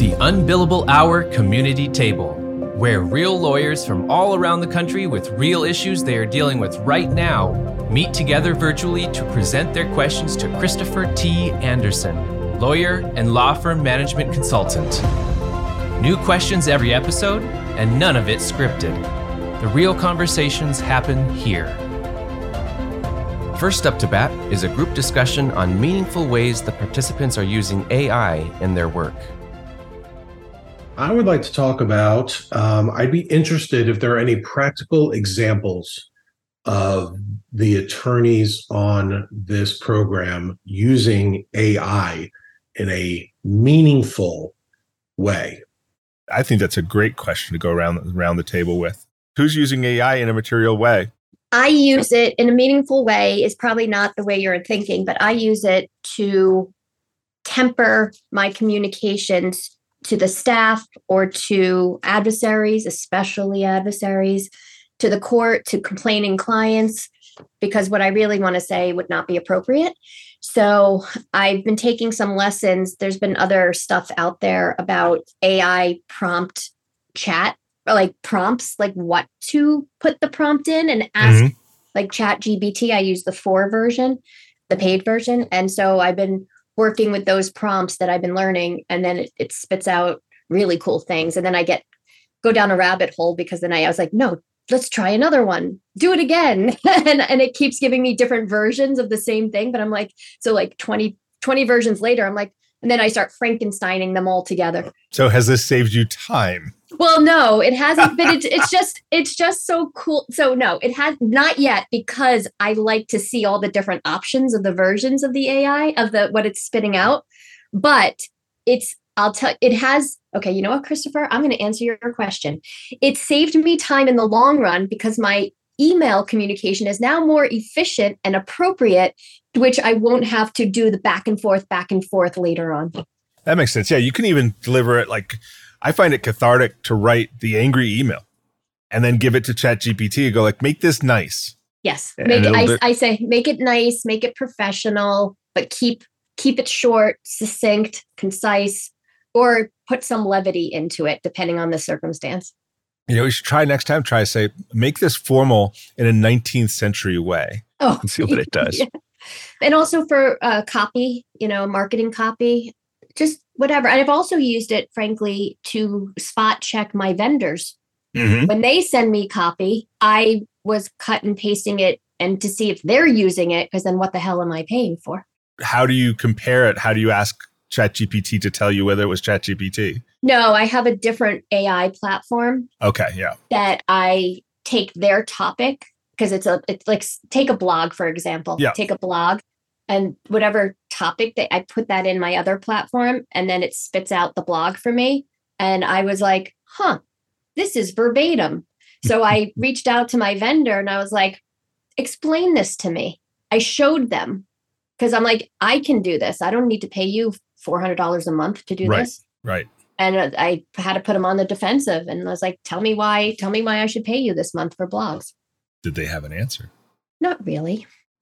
The Unbillable Hour Community Table, where real lawyers from all around the country with real issues they are dealing with right now meet together virtually to present their questions to Christopher T. Anderson, lawyer and law firm management consultant. New questions every episode, and none of it scripted. The real conversations happen here. First up to bat is a group discussion on meaningful ways the participants are using AI in their work. I would like to talk about, I'd be interested if there are any practical examples of the attorneys on this program using AI in a meaningful way. I think that's a great question to go around the table with. Who's using AI in a material way? I use it in a meaningful way is probably not the way you're thinking, but I use it to temper my communications to the staff or to adversaries, especially adversaries, to the court, to complaining clients, because what I really want to say would not be appropriate. So I've been taking some lessons. There's been other stuff out there about AI prompt chat, or like prompts, like what to put the prompt in and ask, like ChatGPT. I use the 4 version, the paid version. And so I've been working with those prompts that I've been learning, and then it spits out really cool things. And then I go down a rabbit hole because then I was like, no, let's try another one, do it again. and it keeps giving me different versions of the same thing. But I'm like, so like 20 versions later, I'm like, and then I start Frankensteining them all together. So has this saved you time? Well, no, it hasn't been. It's just so cool. So no, it has not yet, because I like to see all the different options of the versions of the AI of what it's spitting out. But it has, okay, you know what, Christopher, I'm going to answer your question. It saved me time in the long run because my email communication is now more efficient and appropriate, which I won't have to do the back and forth later on. That makes sense. Yeah, you can even deliver it like, I find it cathartic to write the angry email and then give it to ChatGPT and go like, make this nice. Yes. I say, make it nice, make it professional, but keep it short, succinct, concise, or put some levity into it, depending on the circumstance. You know, we should try next time, try to say, make this formal in a 19th century way. Oh, and see what it does. Yeah. And also for copy, marketing copy, just whatever. And I've also used it, frankly, to spot check my vendors. Mm-hmm. When they send me copy, I was cut and pasting it and to see if they're using it, because then what the hell am I paying for? How do you compare it? How do you ask ChatGPT to tell you whether it was ChatGPT? No, I have a different AI platform. Okay, yeah. That I take their topic, because it's like, take a blog, for example. Yeah. Take a blog and whatever topic I put that in my other platform, and then it spits out the blog for me. And I was like, this is verbatim. So I reached out to my vendor and I was like, explain this to me. I showed them, because I'm like, I can do this. I don't need to pay you $400 a month to do this. Right. And I had to put them on the defensive, and I was like, tell me why I should pay you this month for blogs. Did they have an answer? Not really.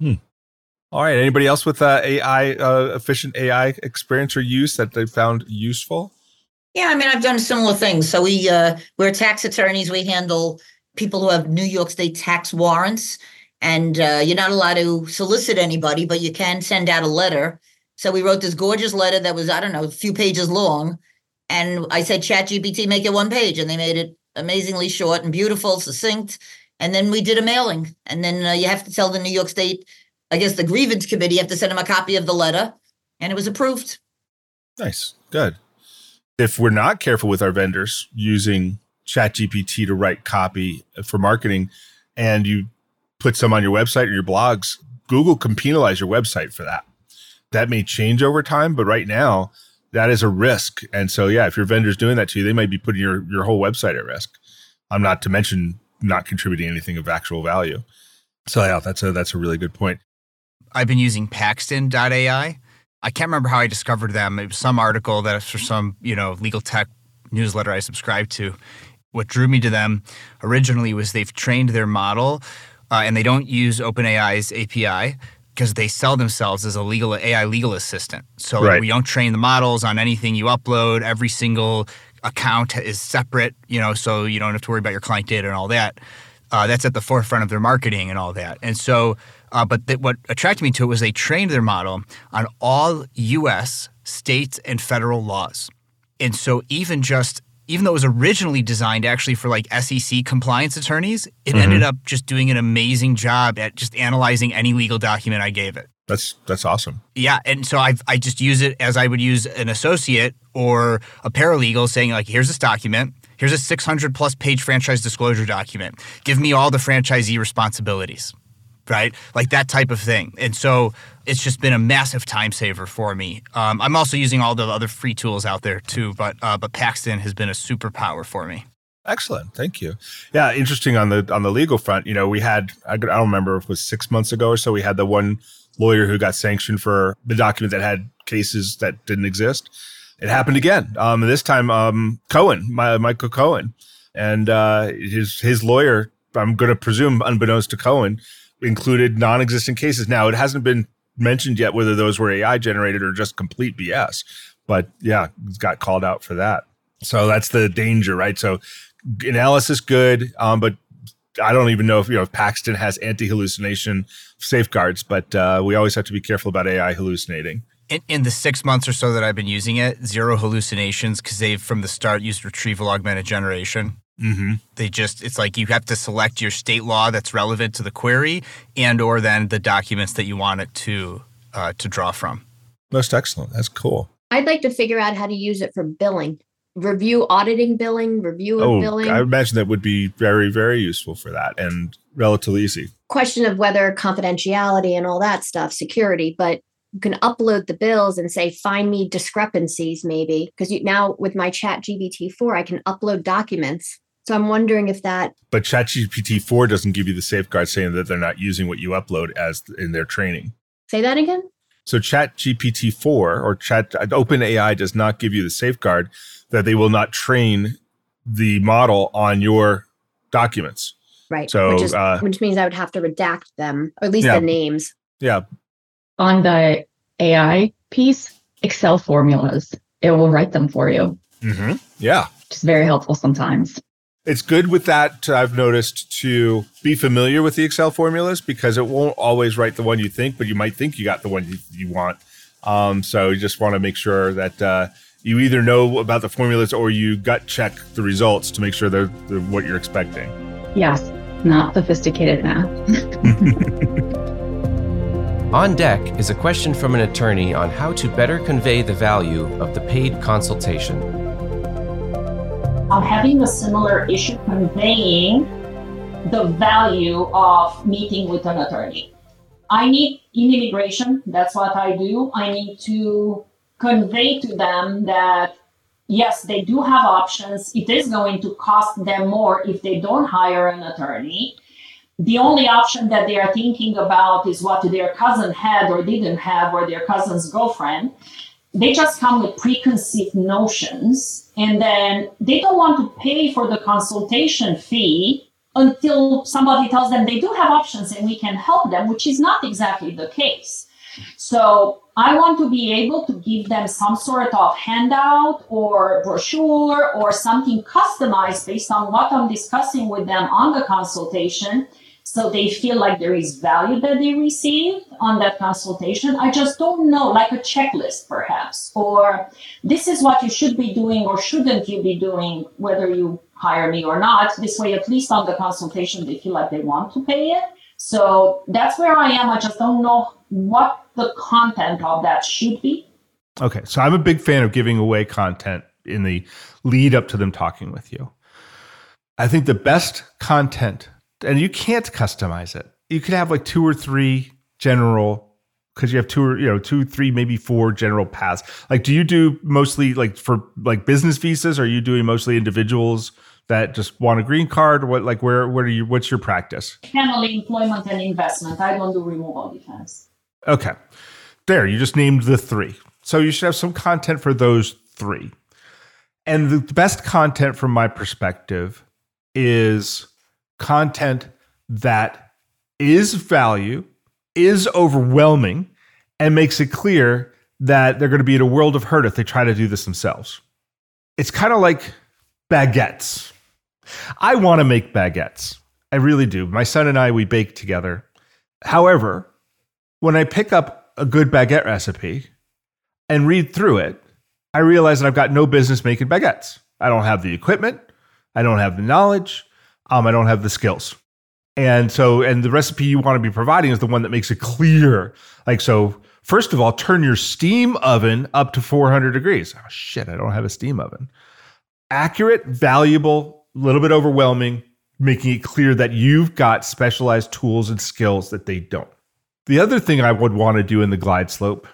All right. Anybody else with efficient AI experience or use that they found useful? Yeah, I mean, I've done similar things. So we're tax attorneys. We handle people who have New York State tax warrants, and you're not allowed to solicit anybody, but you can send out a letter. So we wrote this gorgeous letter that was, a few pages long. And I said, ChatGPT, make it 1 page. And they made it amazingly short and beautiful, succinct. And then we did a mailing. And then you have to tell the New York State, I guess the grievance committee, you have to send them a copy of the letter. And it was approved. Nice. Good. If we're not careful with our vendors using ChatGPT to write copy for marketing, and you put some on your website or your blogs, Google can penalize your website for that. That may change over time, but right now, that is a risk. And so, yeah, if your vendor's doing that to you, they might be putting your whole website at risk. Not to mention not contributing anything of actual value. So, yeah, that's a really good point. I've been using Paxton.ai. I can't remember how I discovered them. It was some article that for some, legal tech newsletter I subscribed to. What drew me to them originally was they've trained their model and they don't use OpenAI's API. because they sell themselves as a AI legal assistant. So Right. we don't train the models on anything you upload. Every single account is separate, so you don't have to worry about your client data and all that. That's at the forefront of their marketing and all that. And so, what attracted me to it was they trained their model on all U.S., state, and federal laws. And so even though it was originally designed actually for like SEC compliance attorneys, it ended up just doing an amazing job at just analyzing any legal document I gave it. That's awesome. Yeah, and so I just use it as I would use an associate or a paralegal saying like, here's this document. Here's a 600-plus page franchise disclosure document. Give me all the franchisee responsibilities, right? Like that type of thing. And so it's just been a massive time saver for me. I'm also using all the other free tools out there too, but Paxton has been a superpower for me. Excellent. Thank you. Yeah, interesting on the legal front. We had, I don't remember if it was 6 months ago or so, we had the one lawyer who got sanctioned for the document that had cases that didn't exist. It happened again. This time, Michael Cohen, and his lawyer, I'm going to presume unbeknownst to Cohen, included non-existent cases. Now, it hasn't been mentioned yet whether those were AI generated or just complete BS. But yeah, he's got called out for that. So that's the danger, right? So analysis good, but I don't even know if Paxton has anti-hallucination safeguards, but we always have to be careful about AI hallucinating. In the 6 months or so that I've been using it, zero hallucinations because they've from the start used retrieval augmented generation. Mm-hmm. It's like you have to select your state law that's relevant to the query and or then the documents that you want it to draw from. Most excellent. That's cool. I'd like to figure out how to use it for billing. Auditing billing, review of billing. I imagine that would be very, very useful for that and relatively easy. Question of whether confidentiality and all that stuff, security, but you can upload the bills and say, find me discrepancies maybe. Because now with my ChatGPT-4, I can upload documents. So I'm wondering if that... But ChatGPT-4 doesn't give you the safeguard saying that they're not using what you upload as in their training. Say that again? So ChatGPT-4 or OpenAI does not give you the safeguard that they will not train the model on your documents. Right. So, which means I would have to redact them, or at least the names. Yeah. On the AI piece, Excel formulas, it will write them for you. Mm-hmm. Yeah. Which is very helpful sometimes. It's good with that, I've noticed, to be familiar with the Excel formulas because it won't always write the one you think, but you might think you got the one you want. So you just want to make sure that you either know about the formulas or you gut check the results to make sure they're what you're expecting. Yes, not sophisticated math. On deck is a question from an attorney on how to better convey the value of the paid consultation. I'm having a similar issue conveying the value of meeting with an attorney. I need, in immigration, that's what I do. I need to convey to them that, yes, they do have options. It is going to cost them more if they don't hire an attorney. The only option that they are thinking about is what their cousin had or didn't have, or their cousin's girlfriend. They just come with preconceived notions, and then they don't want to pay for the consultation fee until somebody tells them they do have options and we can help them, which is not exactly the case. So I want to be able to give them some sort of handout or brochure or something customized based on what I'm discussing with them on the consultation, so they feel like there is value that they received on that consultation. I just don't know, like a checklist perhaps, or this is what you should be doing or shouldn't you be doing, whether you hire me or not. This way, at least on the consultation, they feel like they want to pay it. So that's where I am. I just don't know what the content of that should be. Okay, so I'm a big fan of giving away content in the lead up to them talking with you. I think the best content, and you can't customize it. You could have like 2 or 3 general, because you have 2, 3, maybe 4 general paths. Like, do you do mostly like for like business visas? Or are you doing mostly individuals that just want a green card? Or what's your practice? Family, employment, and investment. I don't do removal defense. Okay. There, you just named the 3. So you should have some content for those 3. And the best content from my perspective is content that is value is overwhelming and makes it clear that they're going to be in a world of hurt if they try to do this themselves. It's kind of like baguettes. I want to make baguettes. I really do. My son and I, we bake together. However, when I pick up a good baguette recipe and read through it, I realize that I've got no business making baguettes. I don't have the equipment. I don't have the knowledge. I don't have the skills. And the recipe you want to be providing is the one that makes it clear. Like, so first of all, turn your steam oven up to 400 degrees. Oh shit, I don't have a steam oven. Accurate, valuable, a little bit overwhelming, making it clear that you've got specialized tools and skills that they don't. The other thing I would want to do in the glide slope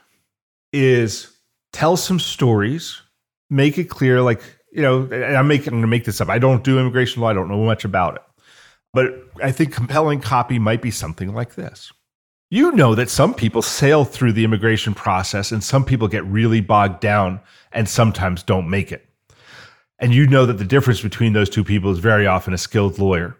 is tell some stories, make it clear, like, I'm going to make this up. I don't do immigration law. I don't know much about it. But I think compelling copy might be something like this. You know that some people sail through the immigration process and some people get really bogged down and sometimes don't make it. And you know that the difference between those two people is very often a skilled lawyer.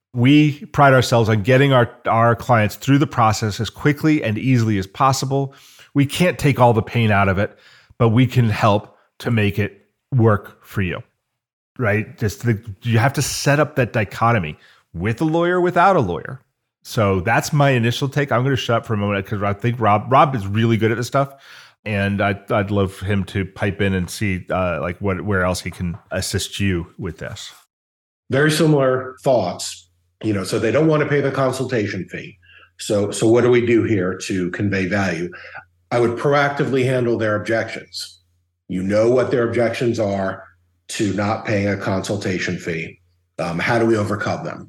We pride ourselves on getting our clients through the process as quickly and easily as possible. We can't take all the pain out of it, but we can help to make it work for you, right? You have to set up that dichotomy with a lawyer, without a lawyer. So that's my initial take. I'm going to shut up for a moment because I think Rob is really good at this stuff. And I'd love him to pipe in and see where else he can assist you with this. Very similar thoughts, so they don't want to pay the consultation fee. So what do we do here to convey value? I would proactively handle their objections. You know what their objections are to not paying a consultation fee. How do we overcome them?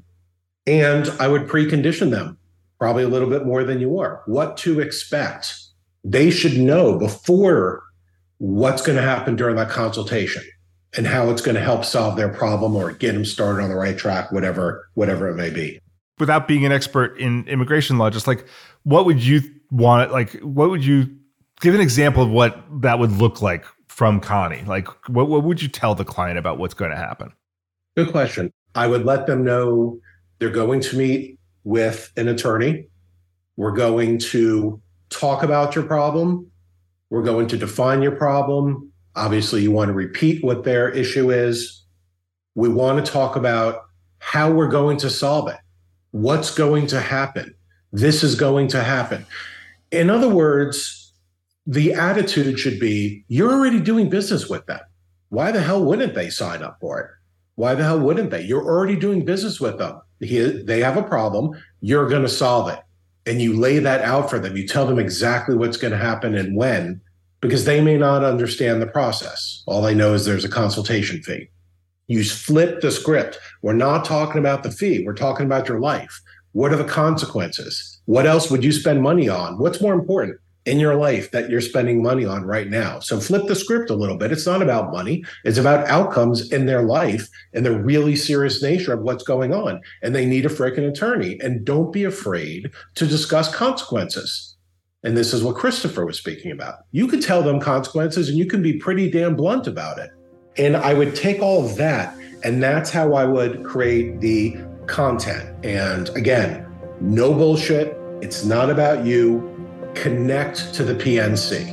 And I would precondition them probably a little bit more than you are. What to expect. They should know before what's going to happen during that consultation and how it's going to help solve their problem or get them started on the right track, whatever it may be. Without being an expert in immigration law, just like what would you want? Like, what would you give an example of what that would look like from Connie? Like, what would you tell the client about what's going to happen? Good question. I would let them know they're going to meet with an attorney. We're going to talk about your problem. We're going to define your problem. Obviously, you want to repeat what their issue is. We want to talk about how we're going to solve it. What's going to happen? This is going to happen. In other words, the attitude should be, you're already doing business with them. Why the hell wouldn't they sign up for it? Why the hell wouldn't they? You're already doing business with them. They have a problem. You're going to solve it. And you lay that out for them. You tell them exactly what's going to happen and when, because they may not understand the process. All they know is there's a consultation fee. You flip the script. We're not talking about the fee. We're talking about your life. What are the consequences? What else would you spend money on? What's more important in your life that you're spending money on right now? So flip the script a little bit. It's not about money. It's about outcomes in their life and the really serious nature of what's going on. And they need a freaking attorney. And don't be afraid to discuss consequences. And this is what Christopher was speaking about. You can tell them consequences and you can be pretty damn blunt about it. And I would take all of that, and that's how I would create the content. And again, no bullshit. It's not about you. Connect to the PNC.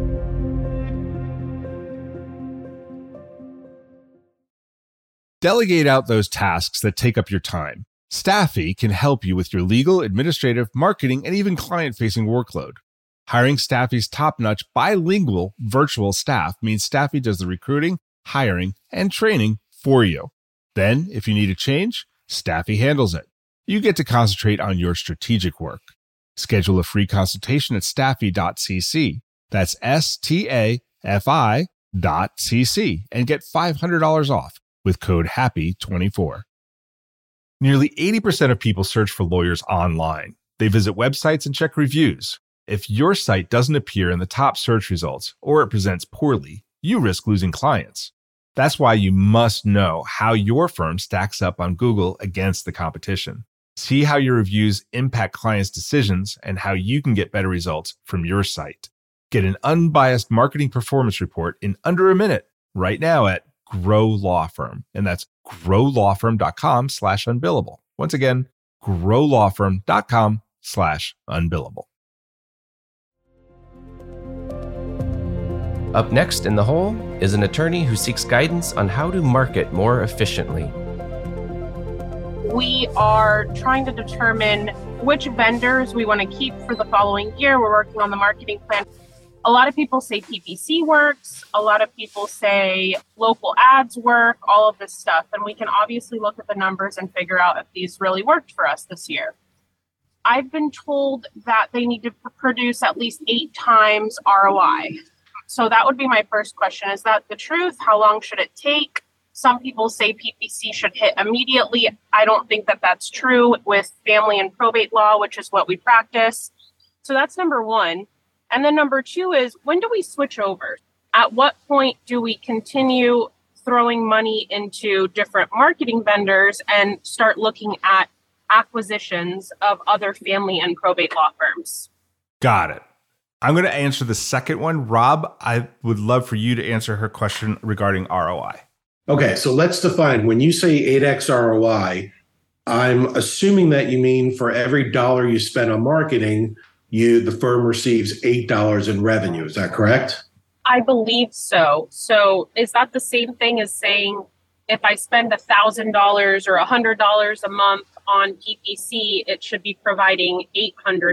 Delegate out those tasks that take up your time. Staffy can help you with your legal, administrative, marketing, and even client-facing workload. Hiring Staffy's top-notch bilingual virtual staff means Staffy does the recruiting, hiring, and training for you. Then, if you need a change, Staffy handles it. You get to concentrate on your strategic work. Schedule a free consultation at staffy.cc. That's STAFI.cc and get $500 off with code HAPPY24. Nearly 80% of people search for lawyers online. They visit websites and check reviews. If your site doesn't appear in the top search results or it presents poorly, you risk losing clients. That's why you must know how your firm stacks up on Google against the competition. See how your reviews impact clients' decisions and how you can get better results from your site. Get an unbiased marketing performance report in under a minute right now at Grow Law Firm. And that's growlawfirm.com/unbillable. Once again, growlawfirm.com/unbillable. Up next in The Hole is an attorney who seeks guidance on how to market more efficiently. We are trying to determine which vendors we want to keep for the following year. We're working on the marketing plan. A lot of people say PPC works. A lot of people say local ads work, all of this stuff. And we can obviously look at the numbers and figure out if these really worked for us this year. I've been told that they need to produce at least 8 times ROI. So that would be my first question. Is that the truth? How long should it take? Some people say PPC should hit immediately. I don't think that that's true with family and probate law, which is what we practice. So that's number one. And then number two is, when do we switch over? At what point do we continue throwing money into different marketing vendors and start looking at acquisitions of other family and probate law firms? Got it. I'm going to answer the second one. Rob, I would love for you to answer her question regarding ROI. Okay, so let's define, when you say 8x ROI, I'm assuming that you mean for every dollar you spend on marketing, the firm receives $8 in revenue. Is that correct? I believe so. So is that the same thing as saying if I spend $1,000 or $100 a month on PPC, it should be providing $800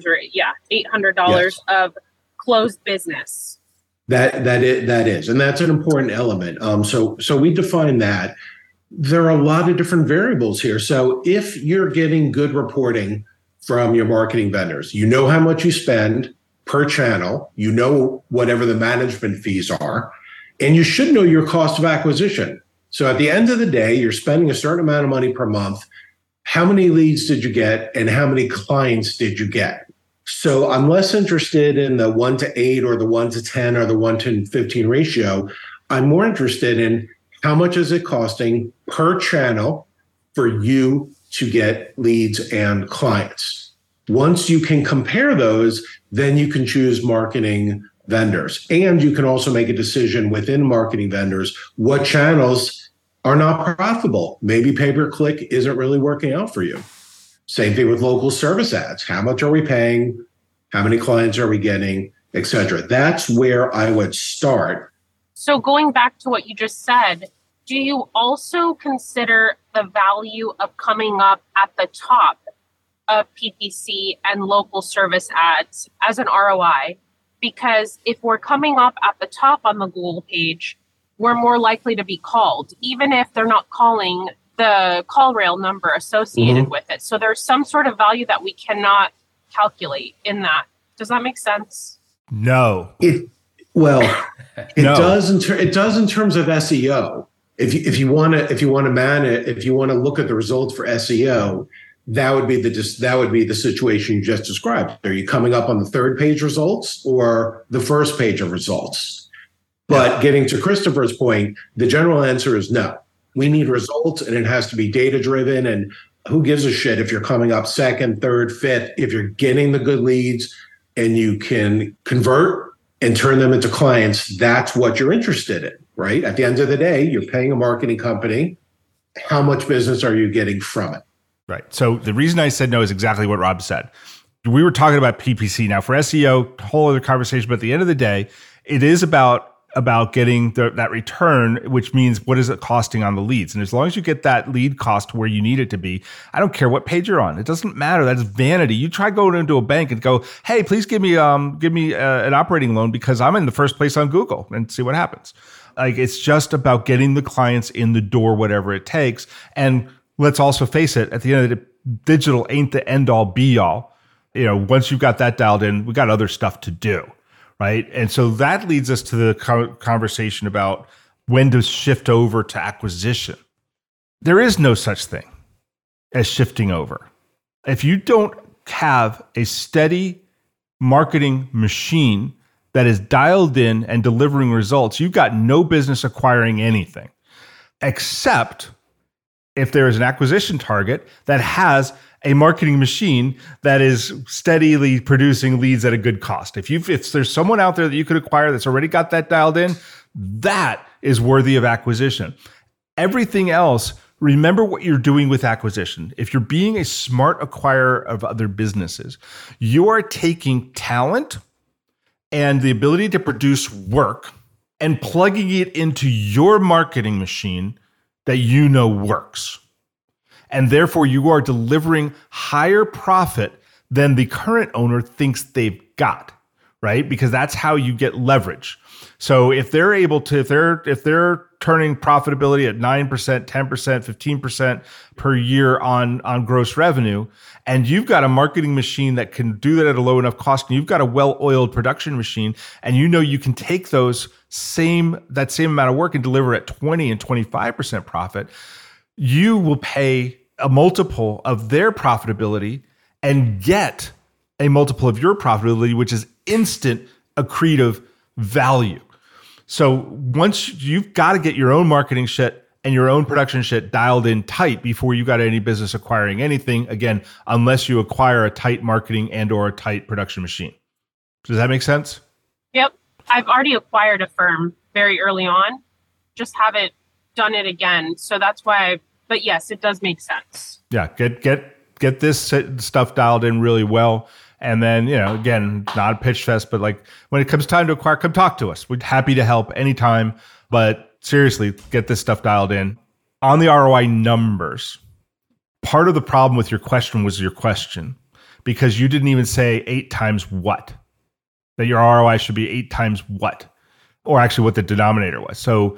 $800 of closed business? That is, and that's an important element. So we define that. There are a lot of different variables here. So if you're getting good reporting from your marketing vendors, you know how much you spend per channel, you know whatever the management fees are, and you should know your cost of acquisition. So at the end of the day, you're spending a certain amount of money per month. How many leads did you get and how many clients did you get? So I'm less interested in the 1-to-8 or the 1-to-10 or the 1-to-15 ratio. I'm more interested in how much is it costing per channel for you to get leads and clients. Once you can compare those, then you can choose marketing vendors. And you can also make a decision within marketing vendors what channels are not profitable. Maybe pay-per-click isn't really working out for you. Same thing with local service ads. How much are we paying? How many clients are we getting, et cetera? That's where I would start. So going back to what you just said, do you also consider the value of coming up at the top of PPC and local service ads as an ROI? Because if we're coming up at the top on the Google page, we're more likely to be called, even if they're not calling the call rail number associated with it. So there's some sort of value that we cannot calculate in that. Does that make sense? No. It does in terms of SEO. If you want to look at the results for SEO, that would be the situation you just described. Are you coming up on the third page results or the first page of results? But getting to Christopher's point, the general answer is no. We need results, and it has to be data driven. And who gives a shit if you're coming up second, third, fifth? If you're getting the good leads and you can convert and turn them into clients, that's what you're interested in, right? At the end of the day, you're paying a marketing company. How much business are you getting from it? Right. So the reason I said no is exactly what Rob said. We were talking about PPC. Now for SEO, whole other conversation, but at the end of the day, it is about getting that return, which means what is it costing on the leads? And as long as you get that lead cost where you need it to be, I don't care what page you're on. It doesn't matter. That's vanity. You try going into a bank and go, hey, please give me an operating loan because I'm in the first place on Google, and see what happens. Like, it's just about getting the clients in the door, whatever it takes. And let's also face it, at the end of the day, digital ain't the end all be all. You know, once you've got that dialed in, we got other stuff to do. Right. And so that leads us to the conversation about when to shift over to acquisition. There is no such thing as shifting over. If you don't have a steady marketing machine that is dialed in and delivering results, you've got no business acquiring anything, except if there is an acquisition target that has a marketing machine that is steadily producing leads at a good cost. If there's someone out there that you could acquire that's already got that dialed in, that is worthy of acquisition. Everything else, remember what you're doing with acquisition. If you're being a smart acquirer of other businesses, you are taking talent and the ability to produce work and plugging it into your marketing machine that you know works. And therefore, you are delivering higher profit than the current owner thinks they've got, right? Because that's how you get leverage. So if they're able to, if they're turning profitability at 9%, 10%, 15% per year on gross revenue, and you've got a marketing machine that can do that at a low enough cost, and you've got a well-oiled production machine, and you know you can take that same amount of work and deliver at 20 and 25% profit, you will pay a multiple of their profitability and get a multiple of your profitability, which is instant accretive value. So once you've got to get your own marketing shit and your own production shit dialed in tight before you got any business acquiring anything, again, unless you acquire a tight marketing and or a tight production machine. Does that make sense? Yep. I've already acquired a firm very early on, just haven't done it again. So that's why, but yes, it does make sense. Yeah, get this stuff dialed in really well. And then, again, not a pitch fest, but like when it comes time to acquire, come talk to us. We're happy to help anytime. But seriously, get this stuff dialed in. On the ROI numbers, part of the problem with your question was your question, because you didn't even say 8 times what? That your ROI should be 8 times what? Or actually what the denominator was. So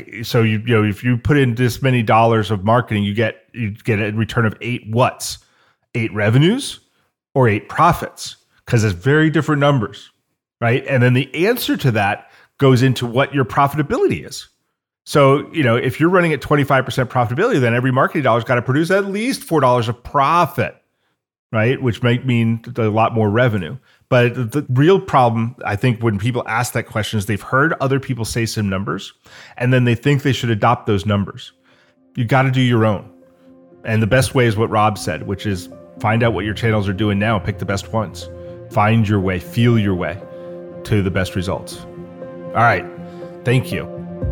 if you put in this many dollars of marketing, you get a return of 8 whats? 8 revenues or 8 profits? Because it's very different numbers, right? And then the answer to that goes into what your profitability is. So, if you're running at 25% profitability, then every marketing dollar's got to produce at least $4 of profit, right? Which might mean a lot more revenue. But the real problem, I think, when people ask that question is they've heard other people say some numbers, and then they think they should adopt those numbers. You got to do your own. And the best way is what Rob said, which is find out what your channels are doing now and pick the best ones. Find your way, feel your way to the best results. All right. Thank you.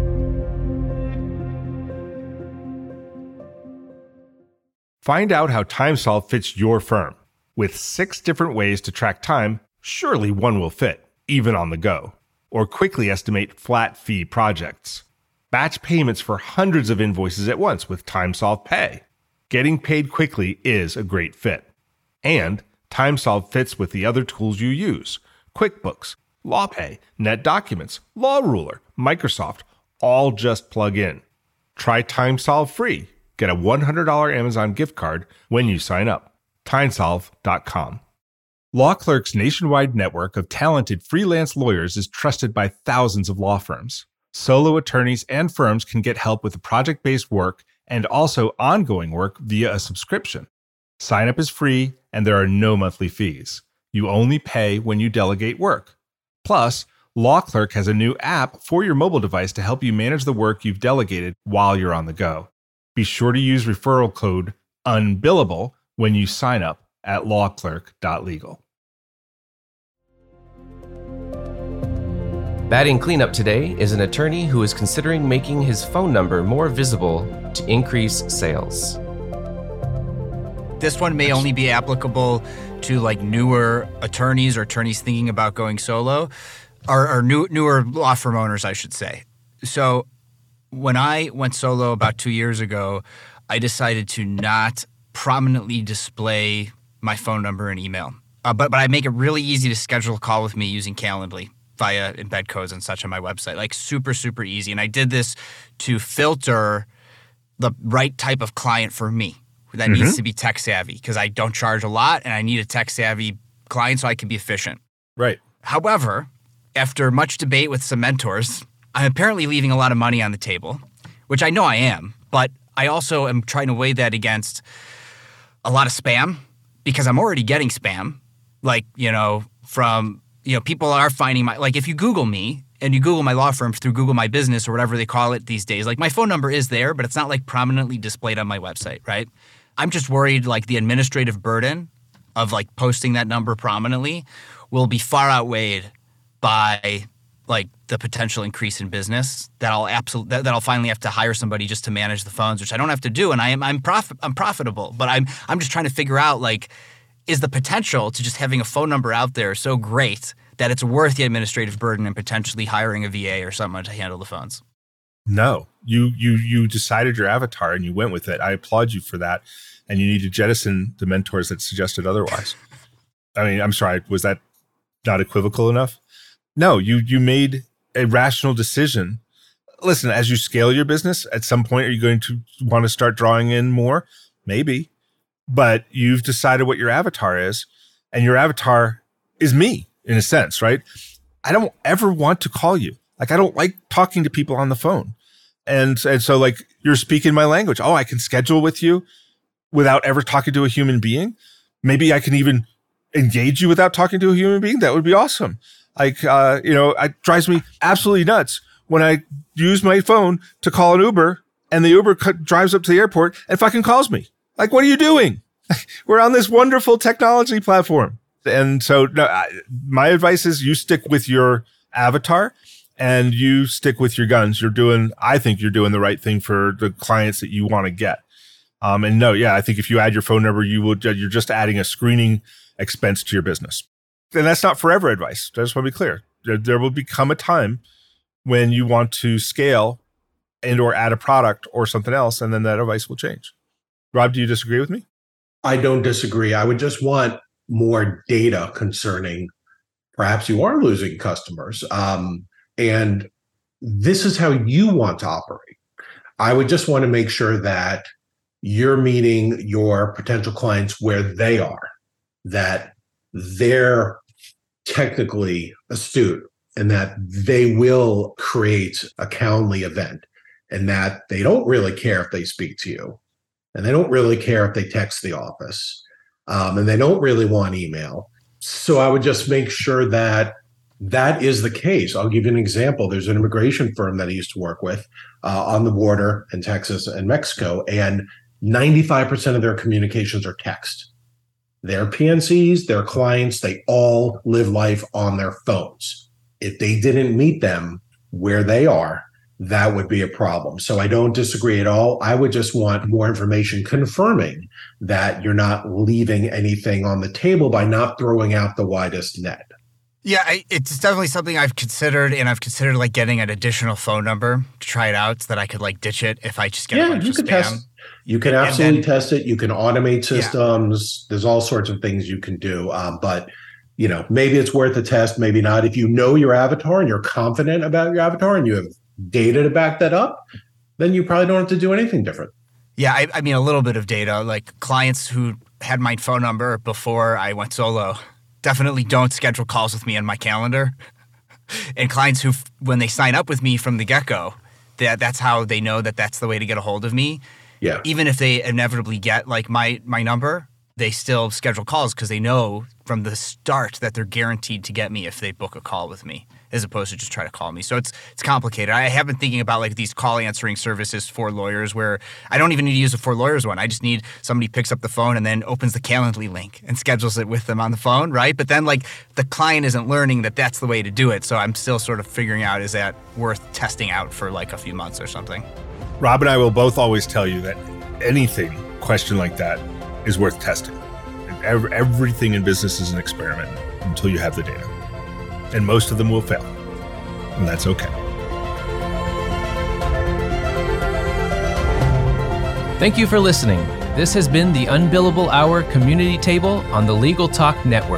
Find out how TimeSolve fits your firm. With 6 different ways to track time, surely one will fit, even on the go. Or quickly estimate flat fee projects. Batch payments for hundreds of invoices at once with TimeSolve Pay. Getting paid quickly is a great fit. And TimeSolve fits with the other tools you use. QuickBooks, LawPay, NetDocuments, LawRuler, Microsoft, all just plug in. Try TimeSolve free. Get a $100 Amazon gift card when you sign up. TimeSolve.com. LawClerk's nationwide network of talented freelance lawyers is trusted by thousands of law firms. Solo attorneys and firms can get help with project-based work and also ongoing work via a subscription. Sign up is free and there are no monthly fees. You only pay when you delegate work. Plus, LawClerk has a new app for your mobile device to help you manage the work you've delegated while you're on the go. Be sure to use referral code UNBILLABLE when you sign up at lawclerk.legal. Batting cleanup today is an attorney who is considering making his phone number more visible to increase sales. This one may only be applicable to like newer attorneys or attorneys thinking about going solo, or newer law firm owners, I should say. So when I went solo about 2 years ago, I decided to not prominently display my phone number and email. But I make it really easy to schedule a call with me using Calendly via embed codes and such on my website. Like super, super easy. And I did this to filter the right type of client for me that needs to be tech savvy, because I don't charge a lot and I need a tech savvy client so I can be efficient. Right. However, after much debate with some mentors, I'm apparently leaving a lot of money on the table, which I know I am, but I also am trying to weigh that against a lot of spam, because I'm already getting spam. Like, from, people are finding like if you Google me and you Google my law firm through Google My Business or whatever they call it these days, like my phone number is there, but it's not like prominently displayed on my website, right? I'm just worried like the administrative burden of like posting that number prominently will be far outweighed by like the potential increase in business that I'll finally have to hire somebody just to manage the phones, which I don't have to do, and I'm profitable. But I'm just trying to figure out, like, is the potential to just having a phone number out there so great that it's worth the administrative burden and potentially hiring a VA or someone to handle the phones? No, you decided your avatar and you went with it. I applaud you for that. And you need to jettison the mentors that suggested otherwise. I mean, I'm sorry, was that not equivocal enough? No, you made a rational decision. Listen, as you scale your business, at some point, are you going to want to start drawing in more? Maybe. But you've decided what your avatar is, and your avatar is me, in a sense, right? I don't ever want to call you. Like, I don't like talking to people on the phone. And so, like, you're speaking my language. Oh, I can schedule with you without ever talking to a human being. Maybe I can even engage you without talking to a human being. That would be awesome. Like, it drives me absolutely nuts when I use my phone to call an Uber and the Uber drives up to the airport and fucking calls me. Like, what are you doing? We're on this wonderful technology platform. And so my advice is you stick with your avatar and you stick with your guns. I think you're doing the right thing for the clients that you want to get. I think if you add your phone number, you're just adding a screening expense to your business. And that's not forever advice. I just want to be clear. There will become a time when you want to scale and or add a product or something else, and then that advice will change. Rob, do you disagree with me? I don't disagree. I would just want more data concerning perhaps you are losing customers. And this is how you want to operate. I would just want to make sure that you're meeting your potential clients where they are, that they're technically astute and that they will create a Calendly event and that they don't really care if they speak to you and they don't really care if they text the office and they don't really want email. So I would just make sure that that is the case. I'll give you an example. There's an immigration firm that I used to work with on the border in Texas and Mexico, and 95% of their communications are text. Their PNCs, their clients, they all live life on their phones. If they didn't meet them where they are, that would be a problem. So I don't disagree at all. I would just want more information confirming that you're not leaving anything on the table by not throwing out the widest net. Yeah, it's definitely something I've considered, and I've considered like getting an additional phone number to try it out so that I could like ditch it if I just get a bunch of spam. You can absolutely test it. You can automate systems. Yeah. There's all sorts of things you can do. But maybe it's worth a test, maybe not. If you know your avatar and you're confident about your avatar and you have data to back that up, then you probably don't have to do anything different. Yeah, I mean, a little bit of data, like clients who had my phone number before I went solo definitely don't schedule calls with me on my calendar. And clients who, when they sign up with me from the get-go, that's how they know that that's the way to get a hold of me. Yeah. Even if they inevitably get like my number, they still schedule calls because they know from the start that they're guaranteed to get me if they book a call with me, as opposed to just try to call me. So it's complicated. I have been thinking about like these call answering services for lawyers where I don't even need to use a For Lawyers one. I just need somebody picks up the phone and then opens the Calendly link and schedules it with them on the phone, right? But then like the client isn't learning that that's the way to do it. So I'm still sort of figuring out, is that worth testing out for like a few months or something? Rob and I will both always tell you that anything question like that is worth testing. Everything in business is an experiment until you have the data. And most of them will fail. And that's okay. Thank you for listening. This has been the Unbillable Hour Community Table on the Legal Talk Network.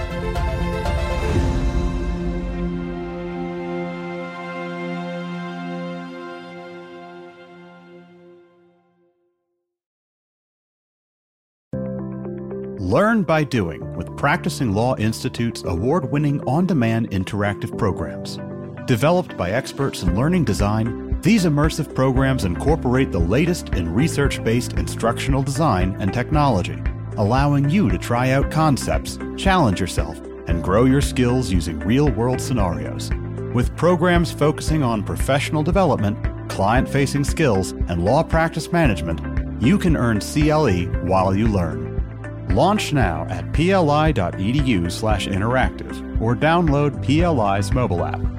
Learn by doing with Practicing Law Institute's award-winning on-demand interactive programs. Developed by experts in learning design, these immersive programs incorporate the latest in research-based instructional design and technology, allowing you to try out concepts, challenge yourself, and grow your skills using real-world scenarios. With programs focusing on professional development, client-facing skills, and law practice management, you can earn CLE while you learn. Launch now at pli.edu/interactive or download PLI's mobile app.